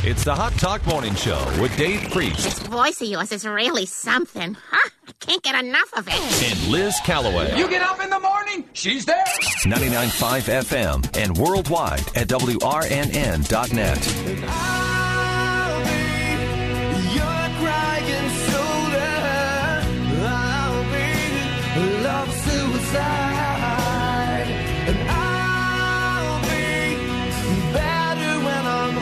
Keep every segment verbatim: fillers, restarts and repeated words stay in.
It's the Hot Talk Morning Show with Dave Priest. This voice of yours is really something, huh? I can't get enough of it. And Liz Calloway. You get up in the morning, she's there. ninety-nine point five F M and worldwide at W R N N dot net. I'll be your crying shoulder. I'll be love suicide. And I'll be better when I'm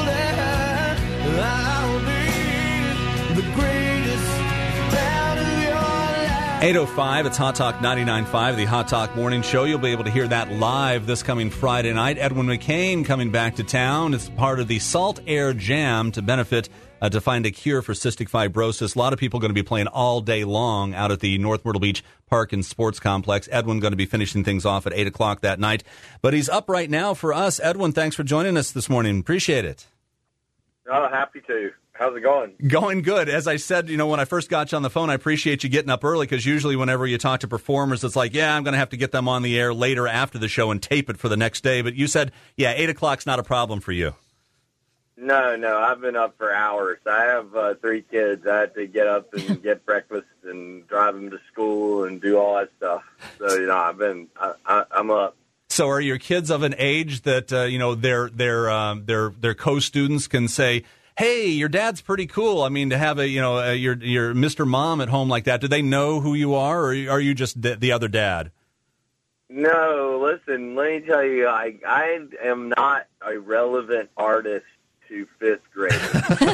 older. I'll be the greatest fan of your life. eight oh five, it's Hot Talk ninety-nine point five, the Hot Talk Morning Show. You'll be able to hear that live this coming Friday night. Edwin McCain coming back to town. It's part of the Salt Air Jam to benefit, uh, to find a cure for cystic fibrosis. A lot of people going to be playing all day long out at the North Myrtle Beach Park and Sports Complex. Edwin going to be finishing things off at eight o'clock that night. But he's up right now for us. Edwin, thanks for joining us this morning. Appreciate it. Oh, happy to. How's it going? Going good. As I said, you know, when I first got you on the phone, I appreciate you getting up early because usually whenever you talk to performers, it's like, yeah, I'm going to have to get them on the air later after the show and tape it for the next day. But you said, yeah, eight o'clock's not a problem for you. No, no, I've been up for hours. I have uh, three kids. I had to get up and get breakfast and drive them to school and do all that stuff. So, you know, I've been, I, I, I'm up. So are your kids of an age that, uh, you know, their, their, um, their, their co-students can say, hey, your dad's pretty cool. I mean, to have a, you know, a, your your Mister Mom at home like that, do they know who you are, or are you just the, the other dad? No, listen, let me tell you, I, I am not a relevant artist to fifth graders.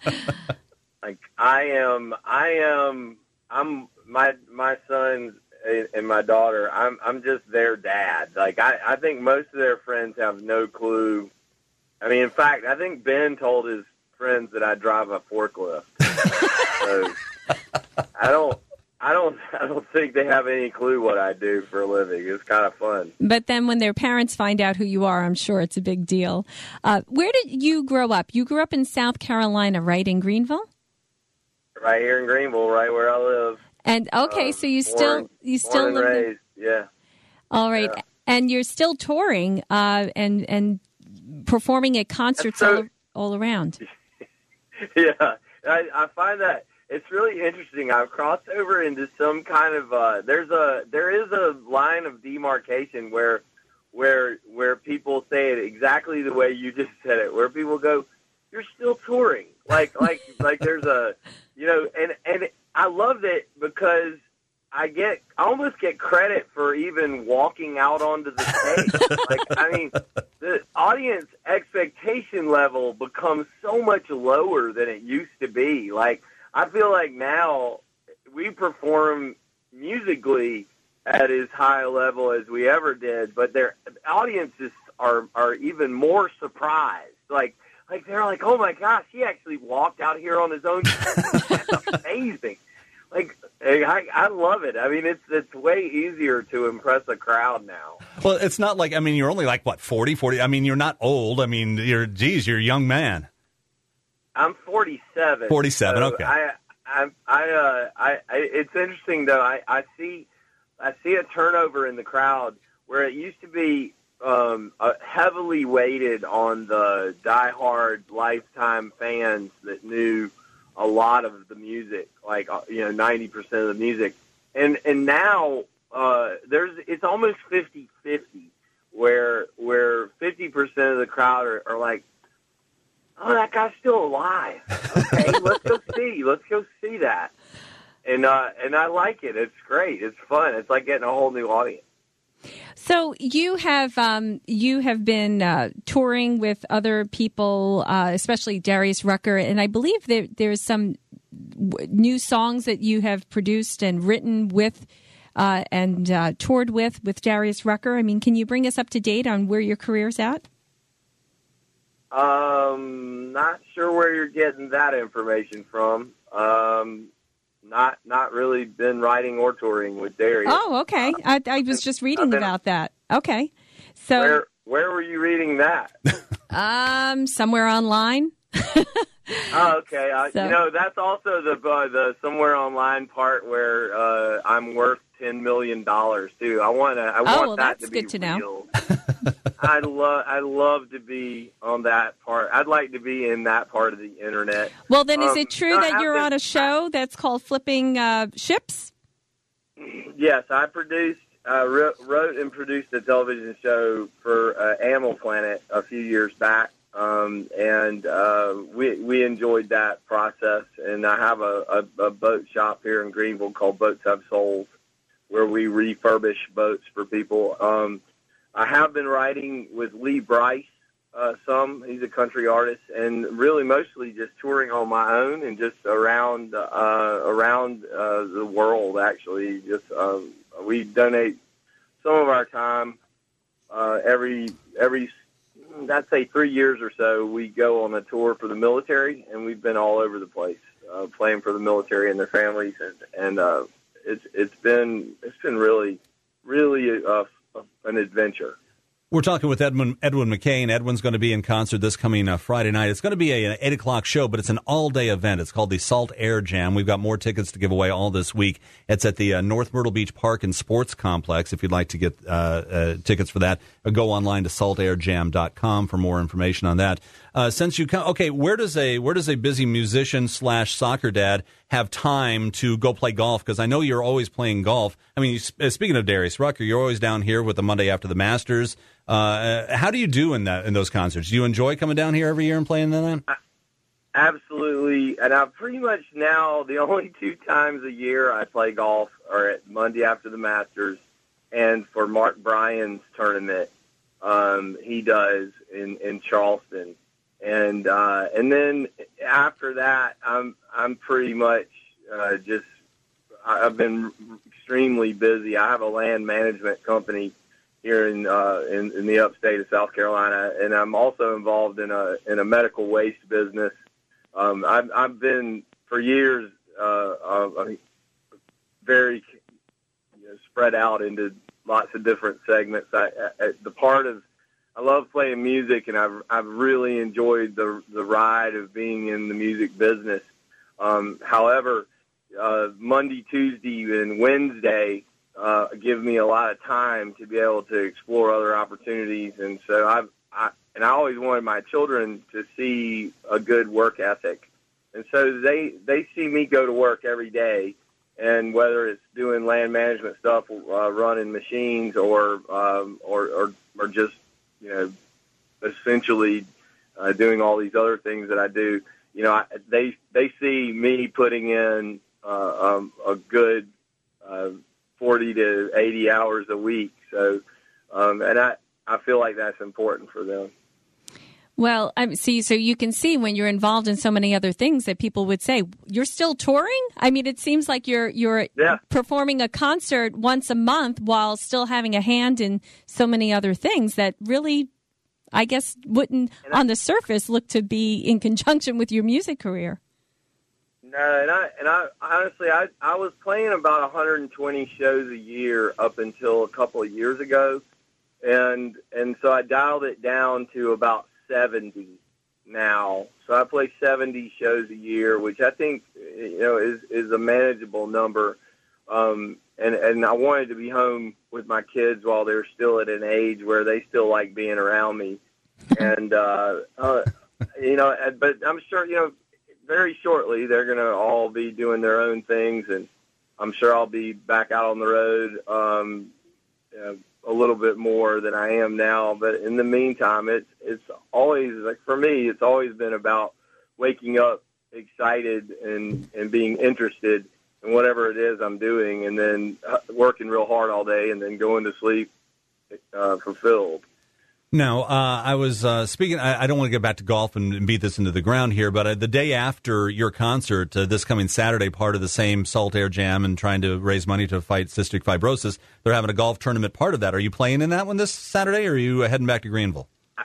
Like, I am, I am, I'm, my, my son and my daughter, I'm, I'm just their dad. Like, I, I think most of their friends have no clue. I mean, in fact, I think Ben told his friends that I drive a forklift. So I don't, I don't, I don't think they have any clue what I do for a living. It's kind of fun. But then when their parents find out who you are, I'm sure it's a big deal. Uh, where did you grow up? You grew up in South Carolina, right, in Greenville? Right here in Greenville, right where I live. And okay, um, so you born, still you still born live and there? raised, yeah. All right, Yeah. and you're still touring uh, and and performing at concerts so- all, all around. Yeah, I, I find that it's really interesting. I've crossed over into some kind of uh, there's a there is a line of demarcation where where where people say it exactly the way you just said it. Where people go, "You're still touring," like like like there's a you know, and and I love it because I get I almost get credit for even walking out onto the stage. Like, I mean, the audience expectation level becomes so much lower than it used to be. Like, I feel like now we perform musically at as high a level as we ever did, but their audiences are are even more surprised. Like, like they're like, "Oh my gosh, he actually walked out here on his own." That's amazing. Like, I, I love it. I mean, it's it's way easier to impress a crowd now. Well, it's not like, I mean, you're only like, what, forty, forty? I mean, you're not old. I mean, you're, geez, you're a young man. I'm forty-seven. forty-seven, so okay. I, I, I, uh, I, I, it's interesting though. I, I see, I see a turnover in the crowd where it used to be um, uh, heavily weighted on the diehard lifetime fans that knew a lot of the music, like, you know, ninety percent of the music. And and now uh, there's it's almost fifty-fifty, where where fifty percent of the crowd are, are like, "Oh, that guy's still alive. Okay, let's go see. Let's go see that." And uh, and I like it. It's great. It's fun. It's like getting a whole new audience. So you have um, you have been uh, touring with other people, uh, especially Darius Rucker, and I believe there there's some w- new songs that you have produced and written with uh, and uh, toured with with Darius Rucker. I mean, can you bring us up to date on where your career's at? Um, not sure where you're getting that information from. Um, not not really been writing or touring with Darius. Oh, okay. I, I was just reading been, about that. Okay, so where where were you reading that? um, somewhere online. Oh, okay. Uh, So- you know, that's also the uh, the somewhere online part where uh, I'm worth ten million dollars too. I want to. I Oh, want well, that that's to be good to know. real. I'd love. I'd love to be on that part. I'd like to be in that part of the internet. Well, then, is Um, it true I that have you're to- on a show that's called Flipping uh, Ships? Yes, I produced, uh, wrote, wrote and produced a television show for uh, Animal Planet a few years back, um, and uh, we we enjoyed that process. And I have a, a, a boat shop here in Greenville called Boats Have Souls, where we refurbish boats for people. Um, I have been writing with Lee Bryce uh, some. He's a country artist, and really mostly just touring on my own and just around uh, around uh, the world. Actually, just uh, we donate some of our time uh, every every I'd say three years or so. We go on a tour for the military, and we've been all over the place uh, playing for the military and their families, and and uh, it's it's been it's been really really uh, an adventure. We're talking with Edwin, Edwin McCain. Edwin's going to be in concert this coming uh, Friday night. It's going to be a, an eight o'clock show, but it's an all-day event. It's called the Salt Air Jam. We've got more tickets to give away all this week. It's at the uh, North Myrtle Beach Park and Sports Complex. If you'd like to get uh, uh, tickets for that, uh, go online to salt air jam dot com for more information on that. Uh, since you come, okay, where does a where does a busy musician slash soccer dad have time to go play golf? Because I know you're always playing golf. I mean, you, speaking of Darius Rucker, you're always down here with the Monday After the Masters. Uh, how do you do in that in those concerts? Do you enjoy coming down here every year and playing that? Absolutely, and I pretty much now the only two times a year I play golf are at Monday After the Masters and for Mark Bryan's tournament. Um, he does in, in Charleston, and uh, and then after that, I'm I'm pretty much uh, just I've been extremely busy. I have a land management company here in, uh, in in the upstate of South Carolina, and I'm also involved in a in a medical waste business. Um, I've I've been for years uh, uh, very you know, spread out into lots of different segments. I, I, the part of I love playing music, and I've I've really enjoyed the the ride of being in the music business. Um, however, uh, Monday, Tuesday, and Wednesday uh, give me a lot of time to be able to explore other opportunities, and so I've I, and I always wanted my children to see a good work ethic, and so they they see me go to work every day. And whether it's doing land management stuff, uh, running machines, or, um, or or or just you know, essentially uh, doing all these other things that I do, you know, I, they they see me putting in uh, um, a good uh, forty to eighty hours a week. So, um, and I I feel like that's important for them. Well, um, see, so you can see when you're involved in so many other things that people would say, you're still touring? I mean, it seems like you're you're yeah. performing a concert once a month while still having a hand in so many other things that really, I guess, wouldn't I, on the surface look to be in conjunction with your music career. No, and I and I honestly, I I was playing about one hundred twenty shows a year up until a couple of years ago, and and so I dialed it down to about seventy now. So I play seventy shows a year, which I think, you know, is, is a manageable number. Um, and, and I wanted to be home with my kids while they're still at an age where they still like being around me. And, uh, uh, you know, but I'm sure, you know, very shortly they're going to all be doing their own things. And I'm sure I'll be back out on the road, um, you know, a little bit more than I am now, but in the meantime, it's it's always, like for me, it's always been about waking up excited and, and being interested in whatever it is I'm doing, and then working real hard all day, and then going to sleep uh, fulfilled. Now, uh, I was uh, speaking, I, I don't want to get back to golf and, and beat this into the ground here, but uh, the day after your concert, uh, this coming Saturday, part of the same Salt Air Jam and trying to raise money to fight cystic fibrosis, they're having a golf tournament part of that. Are you playing in that one this Saturday, or are you heading back to Greenville?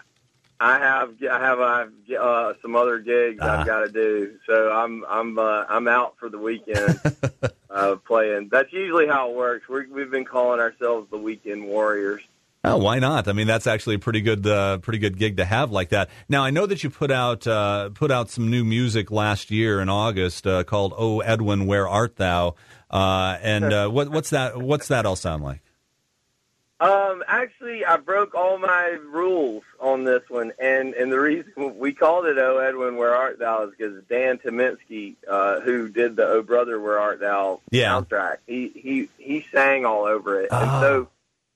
I have I have uh, some other gigs uh-huh. I've got to do, so I'm I'm uh, I'm out for the weekend uh, playing. That's usually how it works. We're, we've been calling ourselves the Weekend Warriors. Oh, why not? I mean, that's actually a pretty good, uh, pretty good gig to have like that. Now, I know that you put out uh, put out some new music last year in August uh, called "Oh Edwin, Where Art Thou?" Uh, and uh, what, what's that? What's that all sound like? Um, actually, I broke all my rules on this one, and, and the reason we called it "Oh Edwin, Where Art Thou" is because Dan Tominski, uh, who did the "Oh Brother, Where Art Thou" yeah. soundtrack, he, he he sang all over it, oh. and so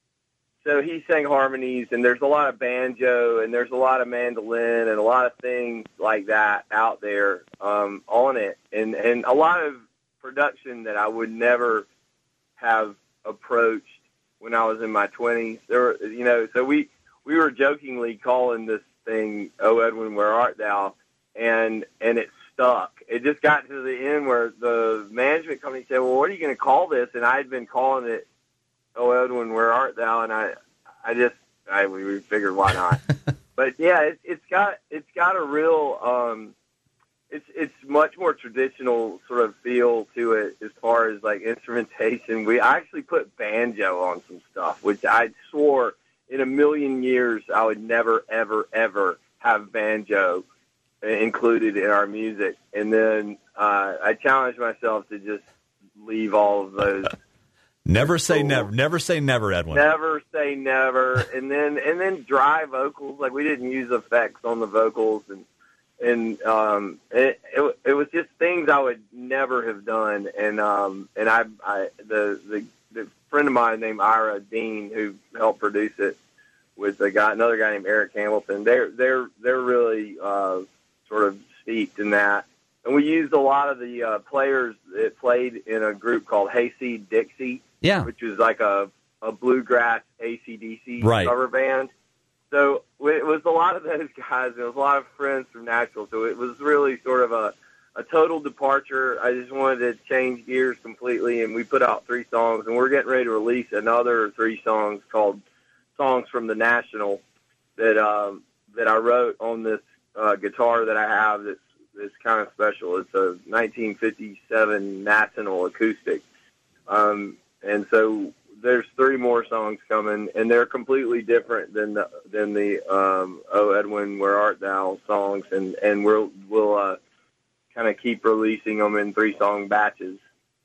so he sang harmonies, and there's a lot of banjo, and there's a lot of mandolin, and a lot of things like that out there um, on it, and and a lot of production that I would never have approached when I was in my twenties. There were, you know, so we, we were jokingly calling this thing, "Oh Edwin, Where Art Thou?" And, and it stuck. It just got to the end where the management company said, "Well, what are you going to call this?" And I had been calling it "Oh Edwin, Where Art Thou?" And I, I just, I, we figured why not. But yeah, it, it's got, it's got a real, um, It's it's much more traditional sort of feel to it as far as like instrumentation. We actually put banjo on some stuff, which I swore in a million years I would never, ever, ever have banjo included in our music. And then uh, I challenged myself to just leave all of those. Never say cool. never. Never say never, Edwin. Never say never. And then and then dry vocals. Like we didn't use effects on the vocals and. And um, it, it it was just things I would never have done, and um, and I, I the, the the friend of mine named Ira Dean who helped produce it with a guy another guy named Eric Hamilton. They're they're they're really uh, sort of steeped in that, and we used a lot of the uh, players that played in a group called Hayseed Dixie, yeah, which was like a a bluegrass A C D C right. cover band. So it was a lot of those guys. It was a lot of friends from Nashville. So it was really sort of a, a total departure. I just wanted to change gears completely, and we put out three songs, and we're getting ready to release another three songs called "Songs from the National" that um, that I wrote on this uh, guitar that I have. That's that's kind of special. It's a nineteen fifty-seven National acoustic, um, and so. There's three more songs coming, and they're completely different than the than the um, "Oh Edwin, Where Art Thou" songs, and and we'll we'll uh, kind of keep releasing them in three song batches.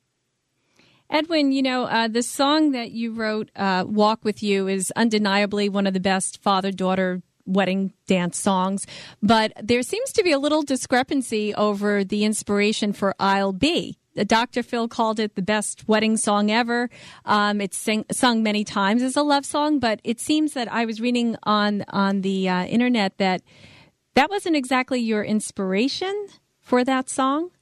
Edwin, you know, uh, the song that you wrote, uh, "Walk with You," is undeniably one of the best father-daughter wedding dance songs, but there seems to be a little discrepancy over the inspiration for "I'll Be." Doctor Phil called it the best wedding song ever. Um, it's sing, sung many times as a love song, but it seems that I was reading on on the uh, internet that that wasn't exactly your inspiration for that song.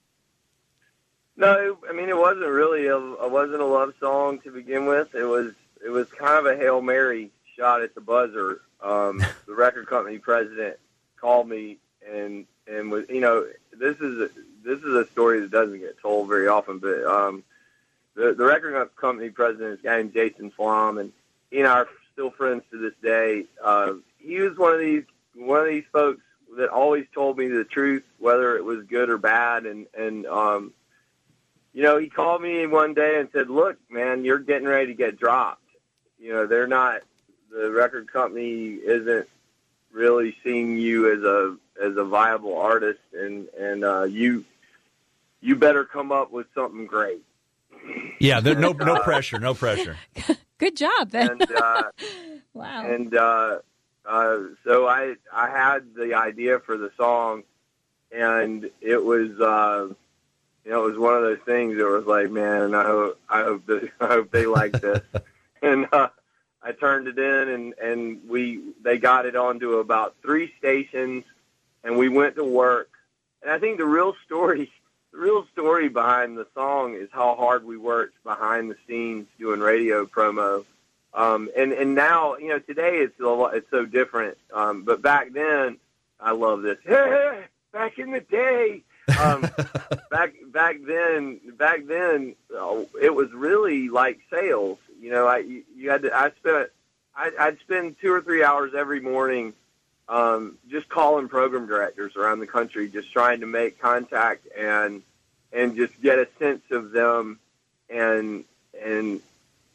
No, I mean it wasn't really a it wasn't a love song to begin with. It was it was kind of a Hail Mary shot at the buzzer. Um, the record company president called me and and was you know this is. A, This is a story that doesn't get told very often, but um, the, the record company president is a guy named Jason Flom, and he and I are still friends to this day. Uh, he was one of these one of these folks that always told me the truth, whether it was good or bad. And and um, you know, he called me one day and said, "Look, man, you're getting ready to get dropped. You know, they're not. The record company isn't really seeing you as a as a viable artist, and and uh, you you better come up with something great." Yeah, there, no no pressure, no pressure. Good job, then. And, uh, wow. And uh, uh, so I I had the idea for the song, and it was uh, you know it was one of those things that was like, man, I hope I hope they, I hope they like this, and. Uh, I turned it in, and, and we they got it onto about three stations, and we went to work. And I think the real story, the real story behind the song is how hard we worked behind the scenes doing radio promo. Um, and and now, you know, today it's a lot, it's so different. Um, but back then, I love this. Hey, back in the day, um, back back then, back then, uh, it was really like sales. You know, I you had to. I spent. I, I'd spend two or three hours every morning, um, just calling program directors around the country, just trying to make contact and and just get a sense of them, and and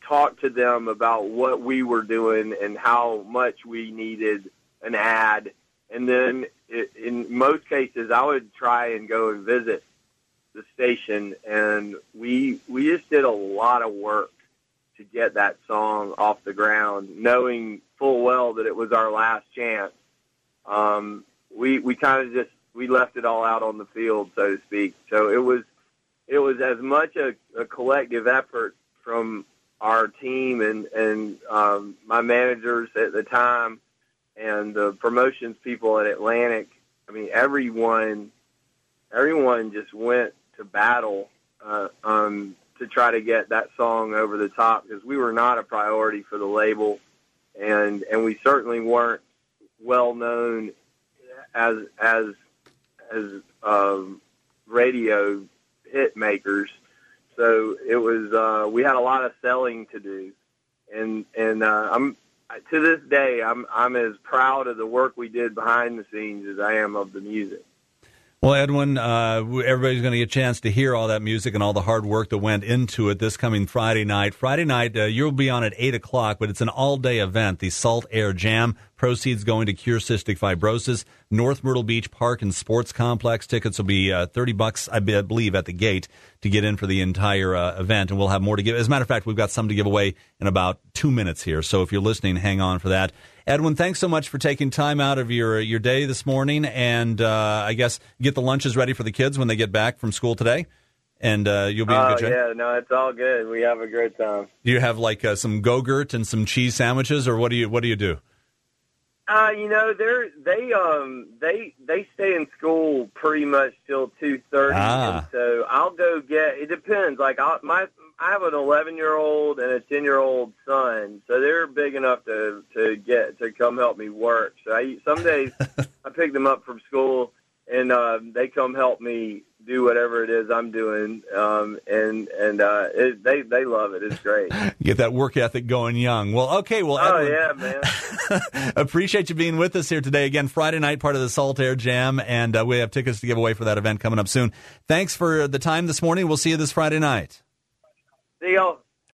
talk to them about what we were doing and how much we needed an ad. And then it, in most cases, I would try and go and visit the station, and we we just did a lot of work to get that song off the ground, knowing full well that it was our last chance. Um, we we kind of just we left it all out on the field, so to speak. So it was it was as much a, a collective effort from our team and and um, my managers at the time and the promotions people at Atlantic. I mean, everyone everyone just went to battle uh, um, to try to get that song over the top, because we were not a priority for the label, and and we certainly weren't well known as as as um, radio hit makers. So it was uh, we had a lot of selling to do, and and uh, I'm to this day I'm I'm as proud of the work we did behind the scenes as I am of the music. Well, Edwin, uh, everybody's going to get a chance to hear all that music and all the hard work that went into it this coming Friday night. Friday night, uh, you'll be on at eight o'clock, but it's an all-day event, the Salt Air Jam. Proceeds going to cure cystic fibrosis. North Myrtle Beach Park and Sports Complex. Tickets will be uh, thirty bucks, I believe, at the gate to get in for the entire uh, event, and we'll have more to give. As a matter of fact, we've got some to give away in about two minutes here, so if you're listening, hang on for that. Edwin, thanks so much for taking time out of your your day this morning, and uh, I guess get the lunches ready for the kids when they get back from school today, and uh, you'll be in Oh, good shape. yeah, no, it's all good. We have a great time. Do you have like uh, some Go-Gurt and some cheese sandwiches, or what do you what do you do? Uh, you know, they're they um they they stay in school pretty much till two thirty, Ah. and so I'll go get. It depends. Like I my I have an eleven year old and a ten year old son, so they're big enough to to get to come help me work. So I some days I pick them up from school and uh, they come help me do whatever it is I'm doing, um, and and uh, it, they they love it. It's great. Get that work ethic going young. Well, okay. Well, Oh Edwin, yeah, man. appreciate you being with us here today. Again, Friday night, part of the Salt Air Jam, and uh, we have tickets to give away for that event coming up soon. Thanks for the time this morning. We'll see you this Friday night. See y'all.